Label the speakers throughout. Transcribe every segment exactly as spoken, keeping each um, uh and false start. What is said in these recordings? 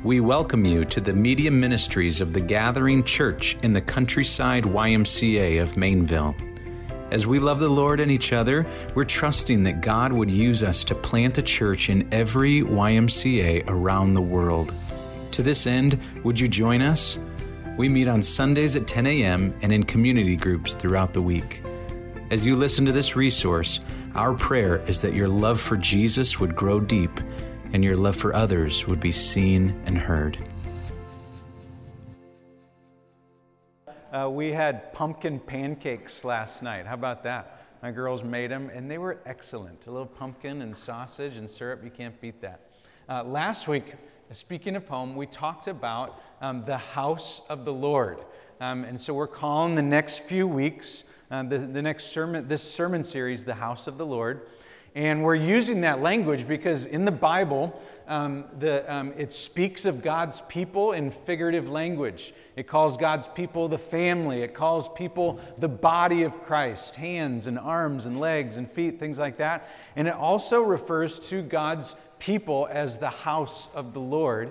Speaker 1: We welcome you to the media ministries of the Gathering Church in the Countryside Y M C A of Mainville. As we love the Lord and each other, we're trusting that God would use us to plant a church in every Y M C A around the world. To this end, would you join us? We meet on Sundays at ten a.m. and in community groups throughout the week. As you listen to this resource, our prayer is that your love for Jesus would grow deep and your love for others would be seen and heard. Uh, we had pumpkin pancakes last night. How about that? My girls made them, and they were excellent. A little pumpkin and sausage and syrup, you can't beat that. Uh, last week, speaking of home, we talked about um, the house of the Lord. Um, and so we're calling the next few weeks, uh, the, the next sermon, this sermon series, the house of the Lord. And we're using that language because in the Bible, um, the, um, it speaks of God's people in figurative language. It calls God's people the family. It calls people the body of Christ, hands and arms and legs and feet, things like that. And it also refers to God's people as the house of the Lord.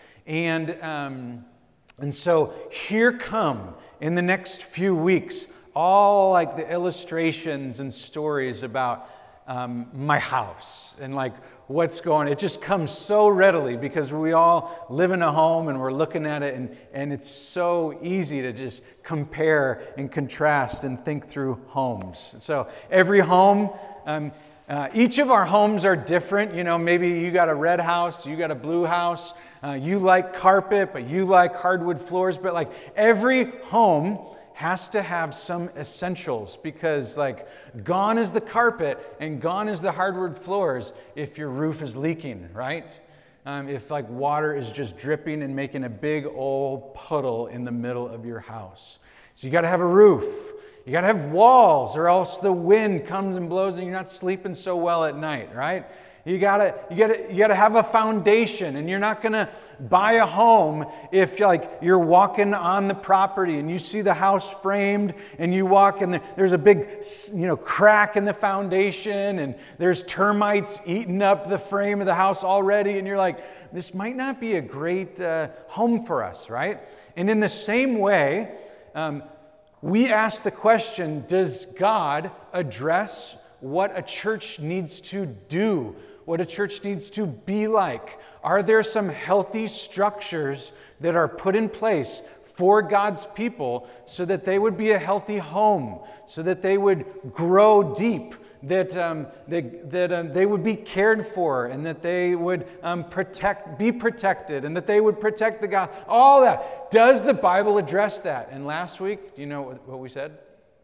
Speaker 1: And, um, and so here come, in the next few weeks, all like the illustrations and stories about Um, my house and like what's going on. It just comes so readily because we all live in a home and we're looking at it, and, and it's so easy to just compare and contrast and think through homes. So every home, um, uh, each of our homes are different. You know, maybe you got a red house, you got a blue house, uh, you like carpet, but you like hardwood floors. But like every home has to have some essentials, because like gone is the carpet and gone is the hardwood floors if your roof is leaking, right? Um, if like water is just dripping and making a big old puddle in the middle of your house. So you got to have a roof. You got to have walls, or else the wind comes and blows and you're not sleeping so well at night, right? You gotta, you gotta, you gotta have a foundation, and you're not gonna buy a home if like you're walking on the property and you see the house framed, and you walk and there's a big, you know, crack in the foundation, and there's termites eating up the frame of the house already, and you're like, this might not be a great uh, home for us, right? And in the same way, um, we ask the question: does God address what a church needs to do? What a church needs to be like? Are there some healthy structures that are put in place for God's people so that they would be a healthy home, so that they would grow deep, that um, that, that um, they would be cared for, and that they would um, protect, be protected, and that they would protect the God? All that. Does the Bible address that? And last week, do you know what, what we said?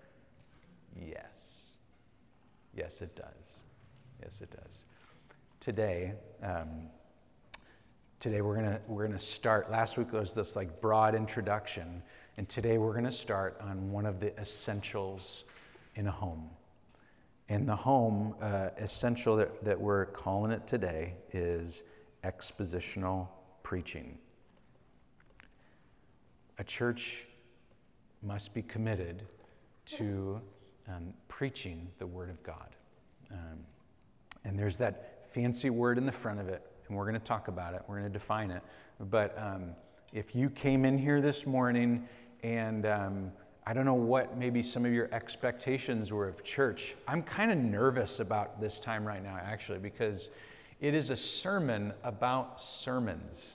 Speaker 1: Yes. Yes, it does. Yes, it does. Today, um, today we're gonna we're gonna start. Last week was this like broad introduction, and today we're gonna start on one of the essentials in a home. And the home uh, essential that, that we're calling it today is expositional preaching. A church must be committed to um, preaching the Word of God, um, and there's that fancy word in the front of it, and we're going to talk about it. We're going to define it. But um, if you came in here this morning and um, I don't know what maybe some of your expectations were of church, I'm kind of nervous about this time right now, actually, because it is a sermon about sermons.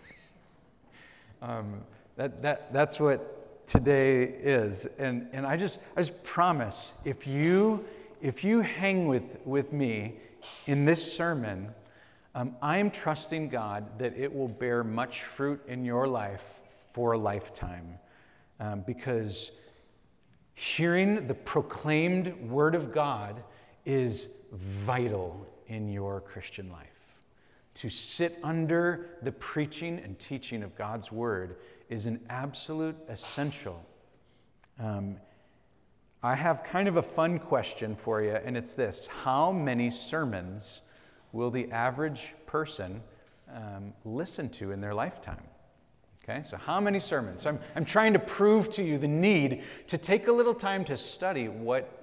Speaker 1: um, that that that's what today is, and and I just I just promise, if you if you hang with with me in this sermon, um, I am trusting God that it will bear much fruit in your life for a lifetime, um, because hearing the proclaimed Word of God is vital in your Christian life. To sit under the preaching and teaching of God's Word is an absolute essential. Um, I have kind of a fun question for you, and it's this: how many sermons will the average person um, listen to in their lifetime? Okay, so how many sermons? So I'm, I'm trying to prove to you the need to take a little time to study what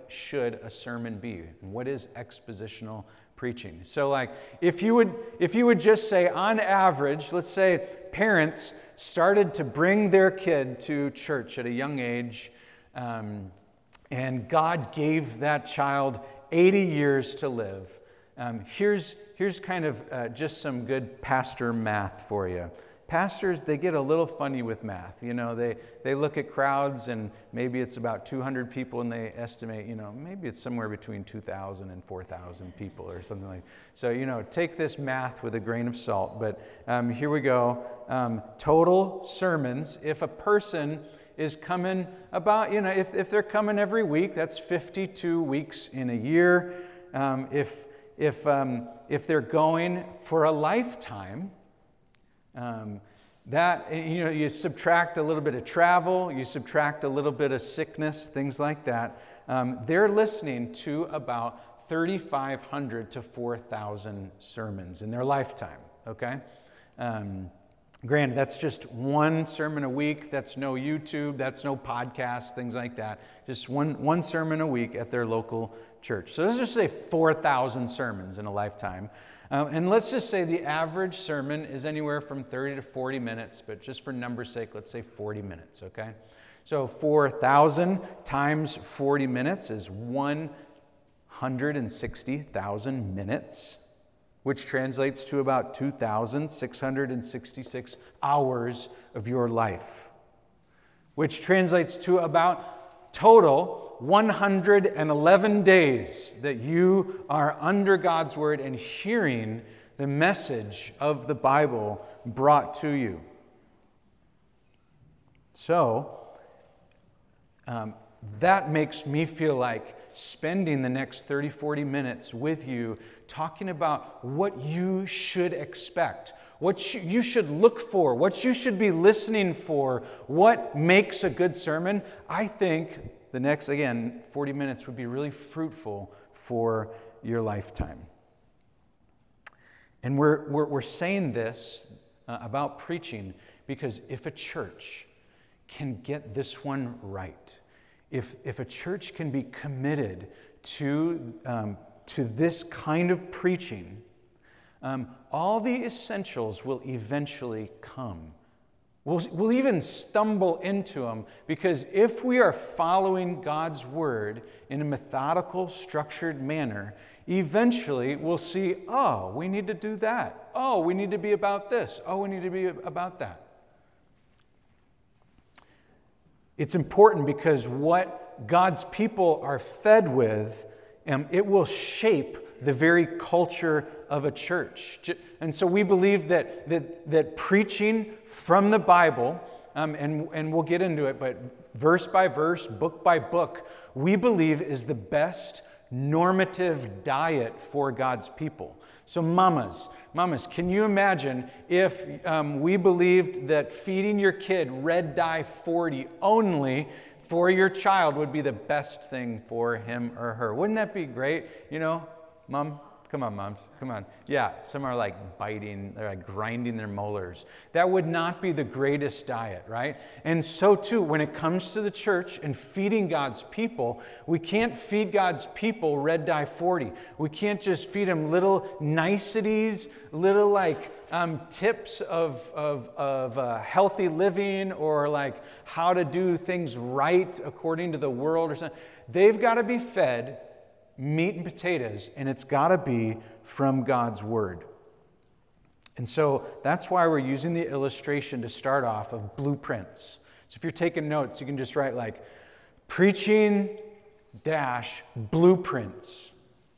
Speaker 1: should a sermon be? And what is expositional preaching? So like, if you would, if you would just say, on average, let's say parents started to bring their kid to church at a young age, um, and God gave that child eighty years to live. Um, here's, here's kind of uh, just some good pastor math for you. Pastors, they get a little funny with math. You know, they, they look at crowds and maybe it's about two hundred people and they estimate, you know, maybe it's somewhere between two thousand and four thousand people or something like that. So, you know, take this math with a grain of salt. But um, here we go. Um, total sermons, if a person is coming about, you know, if, if they're coming every week, that's fifty-two weeks in a year. Um, if, if, um, if they're going for a lifetime, Um, that, you know, you subtract a little bit of travel, you subtract a little bit of sickness, things like that. Um, they're listening to about thirty-five hundred to four thousand sermons in their lifetime, okay? Um, granted, that's just one sermon a week. That's no YouTube, that's no podcast, things like that. Just one, one sermon a week at their local church. So let's just say four thousand sermons in a lifetime. Um, and let's just say the average sermon is anywhere from thirty to forty minutes, but just for number's sake, let's say forty minutes, okay? So four thousand times forty minutes is one hundred sixty thousand minutes, which translates to about two thousand six hundred sixty-six hours of your life, which translates to about total one hundred eleven days that you are under God's Word and hearing the message of the Bible brought to you. So, um, that makes me feel like spending the next thirty, forty minutes with you talking about what you should expect, what you should look for, what you should be listening for, what makes a good sermon. I think the next, again, forty minutes would be really fruitful for your lifetime. And we're, we're, we're saying this uh, about preaching because if a church can get this one right, if, if a church can be committed to, um, to this kind of preaching, um, all the essentials will eventually come. We'll, we'll even stumble into them because if we are following God's Word in a methodical, structured manner, eventually we'll see, oh, we need to do that. Oh, we need to be about this. Oh, we need to be about that. It's important because what God's people are fed with, um, it will shape the very culture of a church. And so we believe that that, that preaching from the Bible, um, and, and we'll get into it, but verse by verse, book by book, we believe is the best normative diet for God's people. So mamas, mamas, can you imagine if um, we believed that feeding your kid Red Dye forty only for your child would be the best thing for him or her? Wouldn't that be great? You know, Mom, come on, moms, come on. Yeah, some are like biting, they're like grinding their molars. That would not be the greatest diet, right? And so too, when it comes to the church and feeding God's people, we can't feed God's people Red Dye forty. We can't just feed them little niceties, little like um, tips of, of, of uh, healthy living or like how to do things right according to the world or something. They've got to be fed meat and potatoes, and it's got to be from God's Word. And so that's why we're using the illustration to start off of blueprints. So if you're taking notes, you can just write like preaching dash blueprints.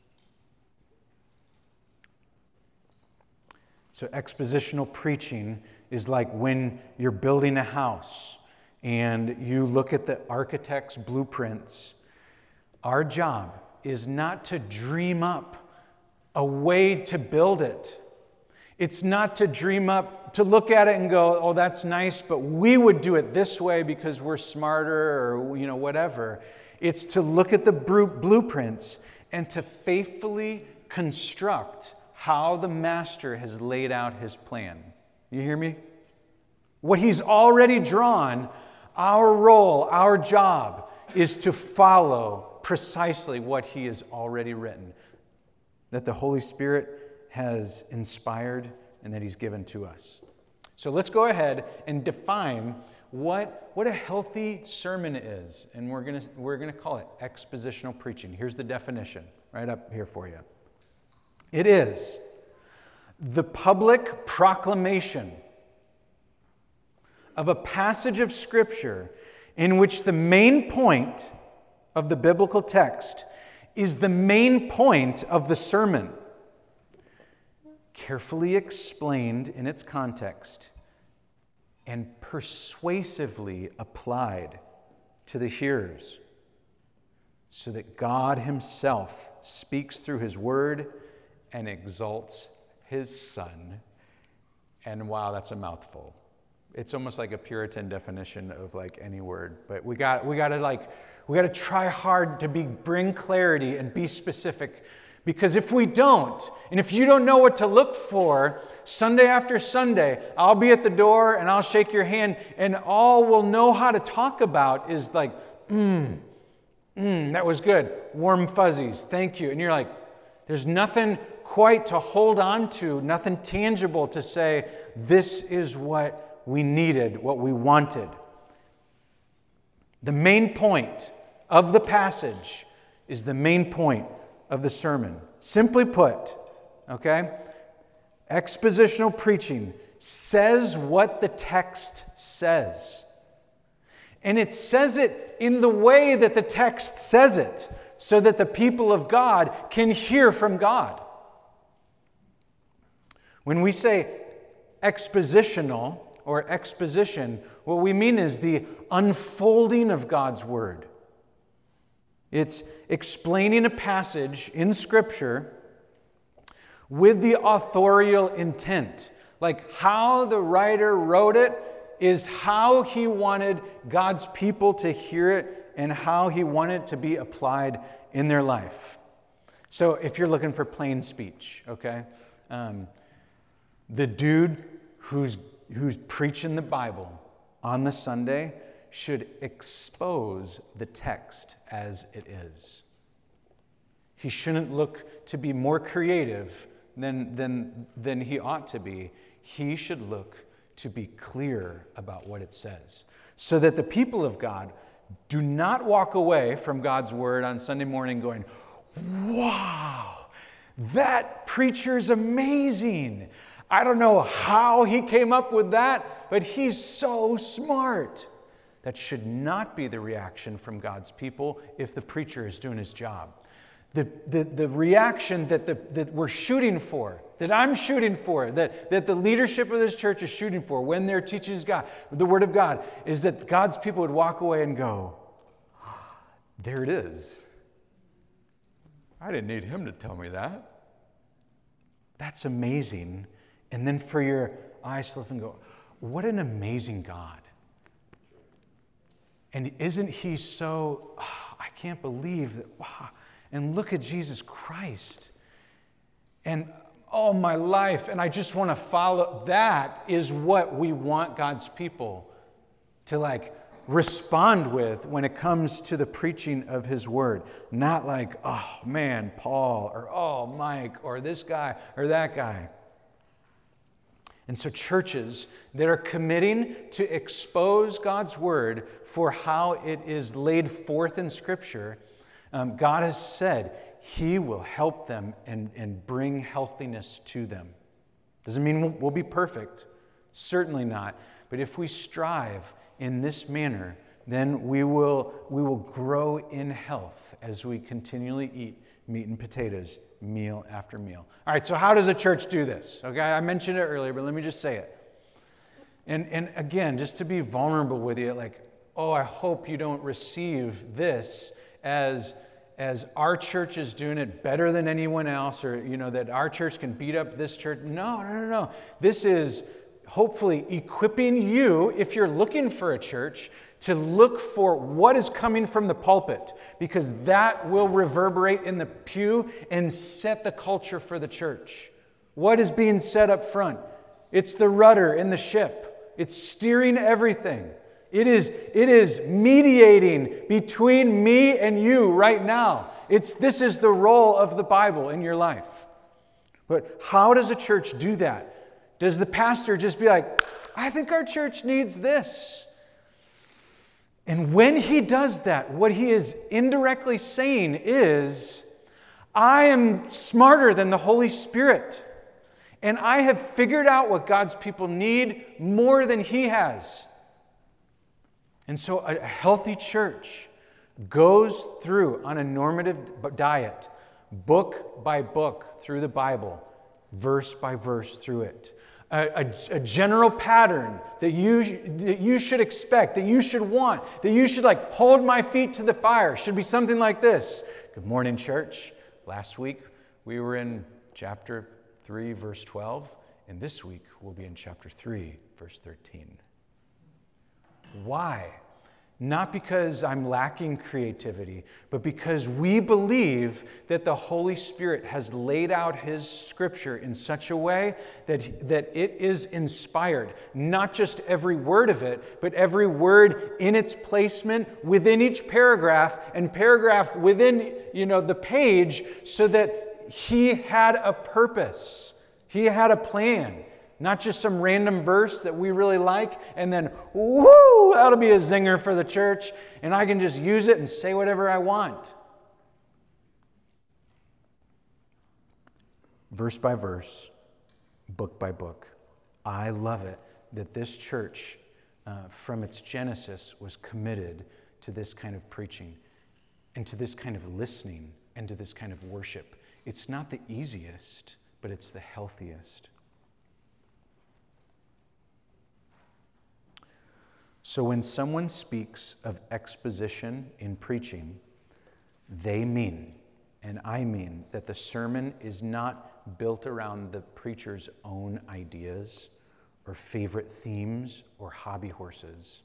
Speaker 1: So expositional preaching is like when you're building a house and you look at the architect's blueprints. Our job is not to dream up a way to build it. It's not to dream up, to look at it and go, oh, that's nice, but we would do it this way because we're smarter or, you know, whatever. It's to look at the blueprints and to faithfully construct how the master has laid out his plan. You hear me? What he's already drawn, our role, our job is to follow precisely what he has already written, that the Holy Spirit has inspired and that he's given to us. So let's go ahead and define what, what a healthy sermon is. And we're going to we're going to call it expositional preaching. Here's the definition right up here for you. It is the public proclamation of a passage of Scripture in which the main point of the biblical text is the main point of the sermon, carefully explained in its context and persuasively applied to the hearers, so that God himself speaks through his word and exalts his Son. And wow, that's a mouthful. It's almost like a Puritan definition of like any word, but we got we got to like we got to try hard to be bring clarity and be specific, because if we don't, and if you don't know what to look for, Sunday after Sunday, I'll be at the door and I'll shake your hand, and all we'll know how to talk about is like, mm, mm, that was good, warm fuzzies, thank you, and you're like, there's nothing quite to hold on to, nothing tangible to say, this is what we needed, what we wanted. The main point of the passage is the main point of the sermon. Simply put, okay, expositional preaching says what the text says. And it says it in the way that the text says it, so that the people of God can hear from God. When we say expositional or exposition, what we mean is the unfolding of God's word. It's explaining a passage in Scripture with the authorial intent. Like how the writer wrote it is how he wanted God's people to hear it and how he wanted it to be applied in their life. So if you're looking for plain speech, okay, um, the dude who's who's preaching the Bible on the Sunday should expose the text as it is. He shouldn't look to be more creative than, than, than he ought to be. He should look to be clear about what it says, so that the people of God do not walk away from God's word on Sunday morning going, wow, that preacher's amazing. I don't know how he came up with that, but he's so smart. That should not be the reaction from God's people if the preacher is doing his job. The, the, the reaction that, the, that we're shooting for, that I'm shooting for, that, that the leadership of this church is shooting for when they're teaching God, the Word of God, is that God's people would walk away and go, there it is. I didn't need him to tell me that. That's amazing. And then for your eyes to lift and go, what an amazing God. And isn't he so, oh, I can't believe that, wow. And look at Jesus Christ. And oh, my life, and I just want to follow. That is what we want God's people to like respond with when it comes to the preaching of his word. Not like, oh man, Paul, or oh, Mike, or this guy, or that guy. And so churches that are committing to expose God's word for how it is laid forth in Scripture, um, God has said he will help them and, and bring healthiness to them. Doesn't mean we'll, we'll be perfect. Certainly not. But if we strive in this manner, then we will, we will grow in health as we continually eat meat and potatoes meal after meal. All right, so how does a church do this? Okay, I mentioned it earlier, but let me just say it. And, and again, just to be vulnerable with you, like, oh, I hope you don't receive this as, as our church is doing it better than anyone else, or, you know, that our church can beat up this church. No, no, no, no. This is hopefully equipping you, if you're looking for a church, to look for what is coming from the pulpit, because that will reverberate in the pew and set the culture for the church. What is being said up front? It's the rudder in the ship. It's steering everything. It is, it is mediating between me and you right now. It's, this is the role of the Bible in your life. But how does a church do that? Does the pastor just be like, I think our church needs this? And when he does that, what he is indirectly saying is, I am smarter than the Holy Spirit. And I have figured out what God's people need more than he has. And so a healthy church goes through on a normative diet, book by book through the Bible, verse by verse through it. A, a, a general pattern that you, that you should expect, that you should want, that you should like hold my feet to the fire should be something like this. Good morning, church. Last week we were in chapter three, verse twelve, and this week we'll be in chapter three, verse thirteen. Why? Not because I'm lacking creativity, but because we believe that the Holy Spirit has laid out His Scripture in such a way that, that it is inspired. Not just every word of it, but every word in its placement within each paragraph and paragraph within, you know, the page, so that He had a purpose. He had a plan. Not just some random verse that we really like, and then, whoo, that'll be a zinger for the church, and I can just use it and say whatever I want. Verse by verse, book by book. I love it that this church, uh, from its genesis, was committed to this kind of preaching, and to this kind of listening, and to this kind of worship. It's not the easiest, but it's the healthiest. So when someone speaks of exposition in preaching, they mean, and I mean, that the sermon is not built around the preacher's own ideas or favorite themes or hobby horses.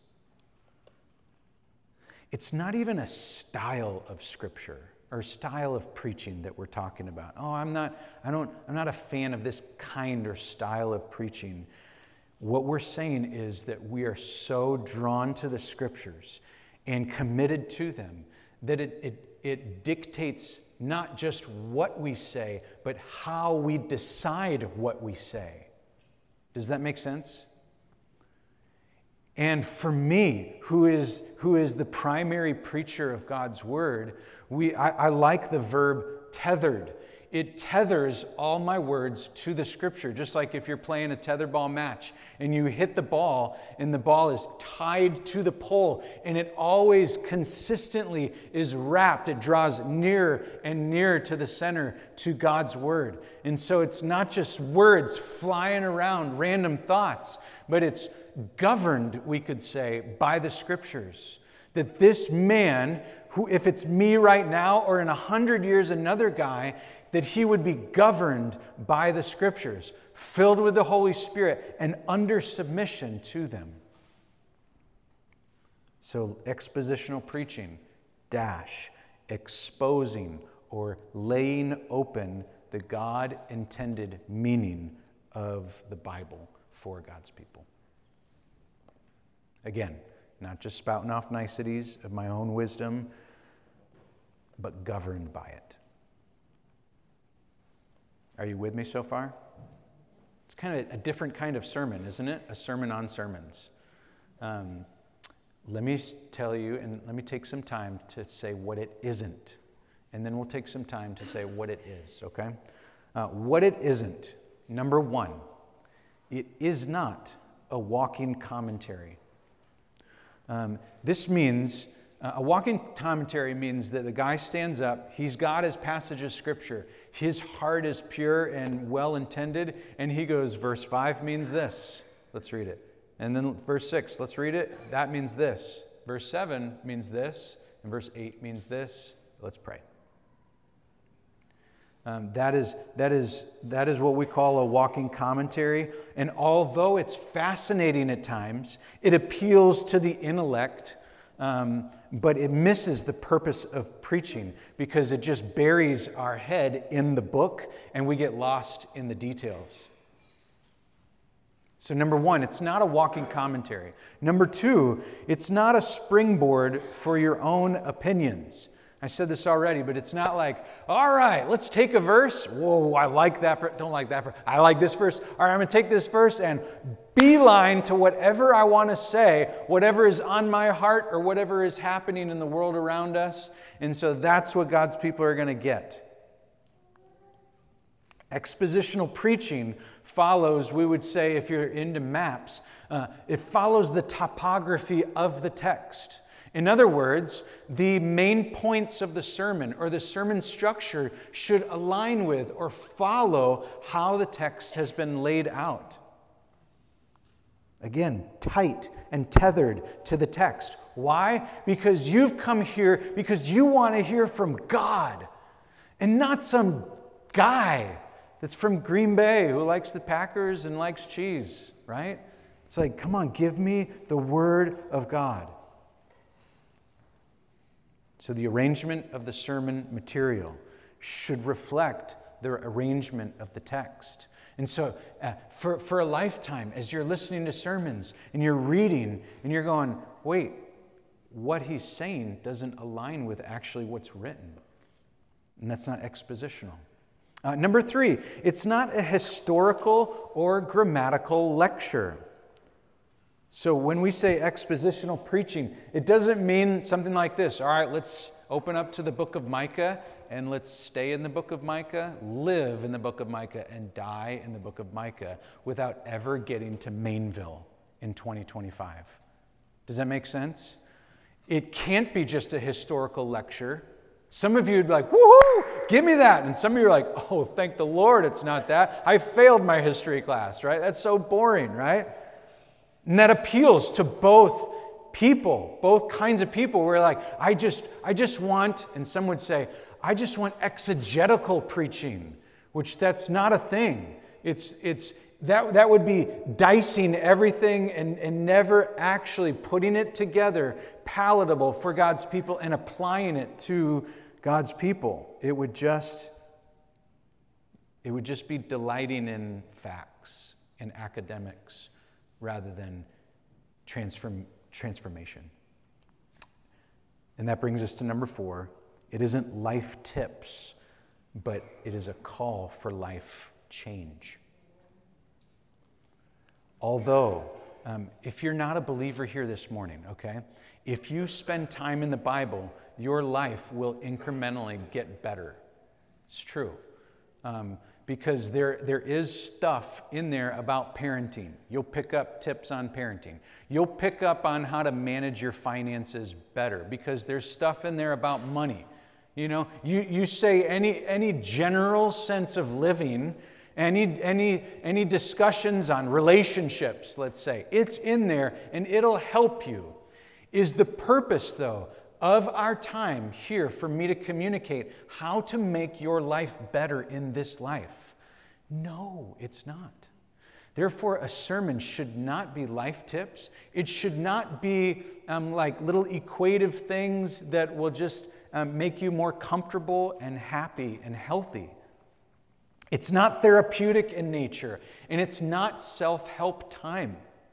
Speaker 1: It's not even a style of scripture or style of preaching that we're talking about. Oh, I'm not, I don't, I'm not a fan of this kind or style of preaching. What we're saying is that we are so drawn to the Scriptures and committed to them that it, it, it dictates not just what we say, but how we decide what we say. Does that make sense? And for me, who is, who is the primary preacher of God's Word, we, I, I like the verb tethered. It tethers all my words to the Scripture, just like if you're playing a tetherball match and you hit the ball and the ball is tied to the pole and it always consistently is wrapped. It draws nearer and nearer to the center, to God's Word. And so it's not just words flying around, random thoughts, but it's governed, we could say, by the Scriptures. That this man, who, if it's me right now or in a hundred years another guy, that he would be governed by the Scriptures, filled with the Holy Spirit, and under submission to them. So expositional preaching, dash, exposing or laying open the God-intended meaning of the Bible for God's people. Again, not just spouting off niceties of my own wisdom, but governed by it. Are you with me so far? It's kind of a different kind of sermon, isn't it? A sermon on sermons. Um, let me tell you, and let me take some time to say what it isn't. And then we'll take some time to say what it is, okay? Uh, what it isn't. Number one, it is not a walking commentary. Um, this means, uh, a walking commentary means that the guy stands up, he's got his passage of Scripture, his heart is pure and well-intended, and he goes, verse five means this. Let's read it. And then verse six, let's read it. That means this. Verse seven means this. And verse eight means this. Let's pray. Um, that is, that is, that is what we call a walking commentary. And although it's fascinating at times, it appeals to the intellect, um, but it misses the purpose of preaching because it just buries our head in the book and we get lost in the details. So number one, it's not a walking commentary. Number two, it's not a springboard for your own opinions. I said this already, but it's not like, all right, let's take a verse. Whoa, I like that verse. Don't like that verse. I like this verse. All right, I'm going to take this verse and beeline to whatever I want to say, whatever is on my heart or whatever is happening in the world around us. And so that's what God's people are going to get. Expositional preaching follows, we would say, if you're into maps, uh, it follows the topography of the text. In other words, the main points of the sermon or the sermon structure should align with or follow how the text has been laid out. Again, tight and tethered to the text. Why? Because you've come here because you want to hear from God and not some guy that's from Green Bay who likes the Packers and likes cheese, right? It's like, come on, give me the Word of God. So the arrangement of the sermon material should reflect the arrangement of the text. And so uh, for, for a lifetime, as you're listening to sermons and you're reading and you're going, wait, what he's saying doesn't align with actually what's written. And that's not expositional. Uh, number three, it's not a historical or grammatical lecture. So when we say expositional preaching, it doesn't mean something like this. All right, let's open up to the book of Micah and let's stay in the book of Micah, live in the book of Micah, and die in the book of Micah without ever getting to Mainville in twenty twenty-five. Does that make sense? It can't be just a historical lecture. Some of you would be like, woohoo, give me that. And some of you are like, oh, thank the Lord it's not that. I failed my history class, right? That's so boring, right? And that appeals to both people, both kinds of people. We're like, I just, I just want, and some would say, I just want exegetical preaching, which that's not a thing. It's, it's that, that would be dicing everything and, and never actually putting it together, palatable for God's people and applying it to God's people. It would just, it would just be delighting in facts and academics rather than transform, transformation. And that brings us to number four. It isn't life tips, but it is a call for life change. Although, um, if you're not a believer here this morning, okay, if you spend time in the Bible, your life will incrementally get better. It's true. Um, because there, there is stuff in there about parenting. You'll pick up tips on parenting. You'll pick up on how to manage your finances better because there's stuff in there about money. You know, you, you say any, any general sense of living, any, any, any discussions on relationships, let's say, it's in there and it'll help you. Is the purpose, though, of our time here for me to communicate how to make your life better in this life? No, it's not. Therefore, a sermon should not be life tips. It should not be um, like little equative things that will just um, make you more comfortable and happy and healthy. It's not therapeutic in nature, and it's not self-help time.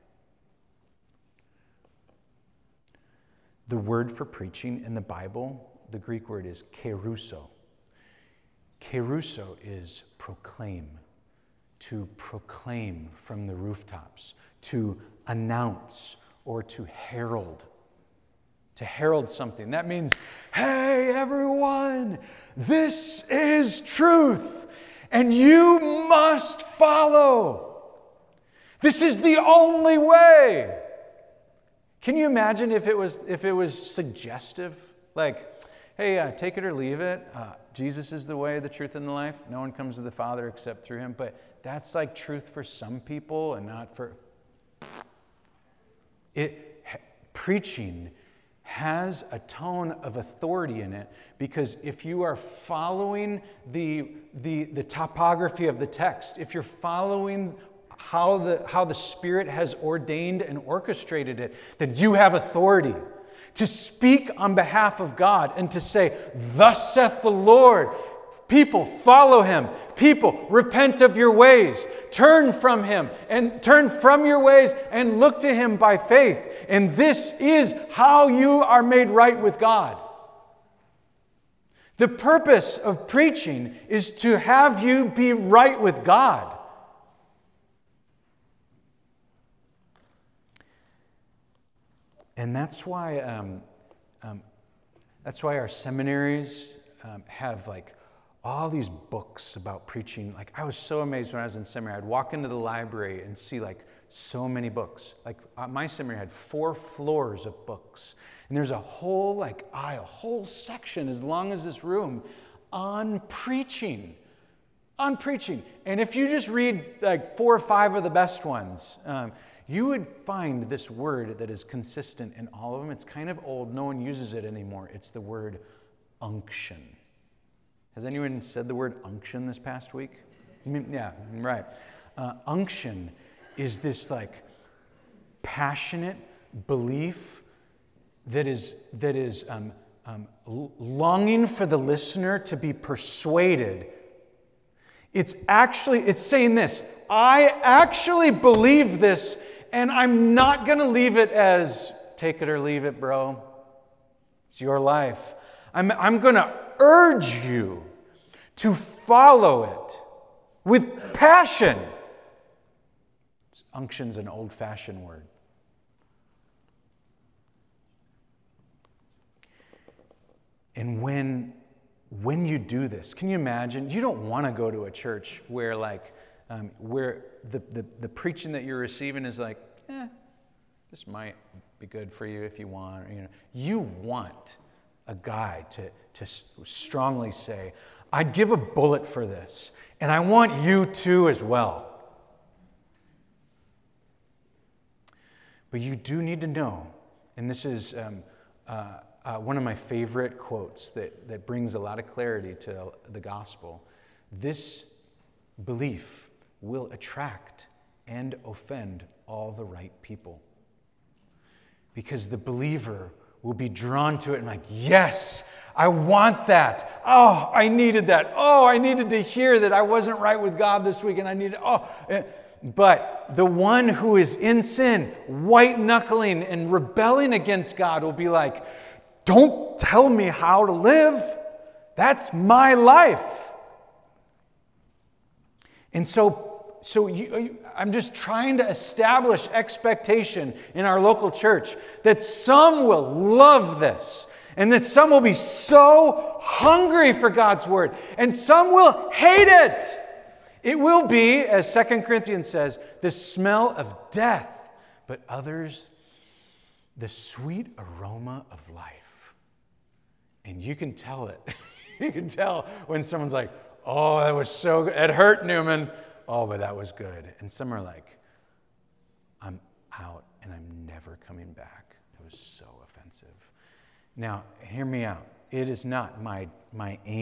Speaker 1: The word for preaching in the Bible, the Greek word is keruso. Keruso is proclaim, to proclaim from the rooftops, to announce or to herald. To herald something. That means, hey everyone, this is truth, and you must follow. This is the only way. Can you imagine if it was if it was suggestive? Like, hey, uh, take it or leave it. Uh, Jesus is the way, the truth, and the life. No one comes to the Father except through him. But that's like truth for some people and not for... It preaching has a tone of authority in it because if you are following the, the, the topography of the text, if you're following how the, how the Spirit has ordained and orchestrated it, then you have authority to speak on behalf of God and to say, thus saith the Lord, People, follow him. People, repent of your ways. Turn from him and turn from your ways and look to him by faith. And this is how you are made right with God. The purpose of preaching is to have you be right with God. And that's why um, um, that's why our seminaries um, have like all these books about preaching. Like, I was so amazed when I was in seminary. I'd walk into the library and see like so many books. Like uh, my seminary had four floors of books. And there's a whole like aisle, a whole section as long as this room on preaching. On preaching. And if you just read like four or five of the best ones, um, you would find this word that is consistent in all of them. It's kind of old. No one uses it anymore. It's the word unction. Has anyone said the word unction this past week? Yeah, right. Uh, unction is this like passionate belief that is that is um, um, longing for the listener to be persuaded. It's actually, it's saying this, I actually believe this, and I'm not going to leave it as, take it or leave it, bro. It's your life. I'm, I'm going to urge you to follow it with passion. Unction's an old-fashioned word. And when, when you do this, can you imagine? You don't want to go to a church where like, um, where the, the, the preaching that you're receiving is like, eh, this might be good for you if you want. You know, you want a guy to, to strongly say, I'd give a bullet for this, and I want you to as well. But you do need to know, and this is um, uh, uh, one of my favorite quotes that, that brings a lot of clarity to the gospel. This belief will attract and offend all the right people. Because the believer will be drawn to it and like, yes, I want that. Oh, I needed that. Oh, I needed to hear that I wasn't right with God this week and I needed, oh. But the one who is in sin, white-knuckling and rebelling against God will be like, don't tell me how to live. That's my life. And so, so you, I'm just trying to establish expectation in our local church that some will love this and that some will be so hungry for God's word and some will hate it. It will be, as Second Corinthians says, the smell of death, but others, the sweet aroma of life. And you can tell it. You can tell when someone's like, oh, that was so good. It hurt, Newman. Oh, but that was good. And some are like, I'm out and I'm never coming back. It was so offensive. Now, hear me out. It is not my, my aim.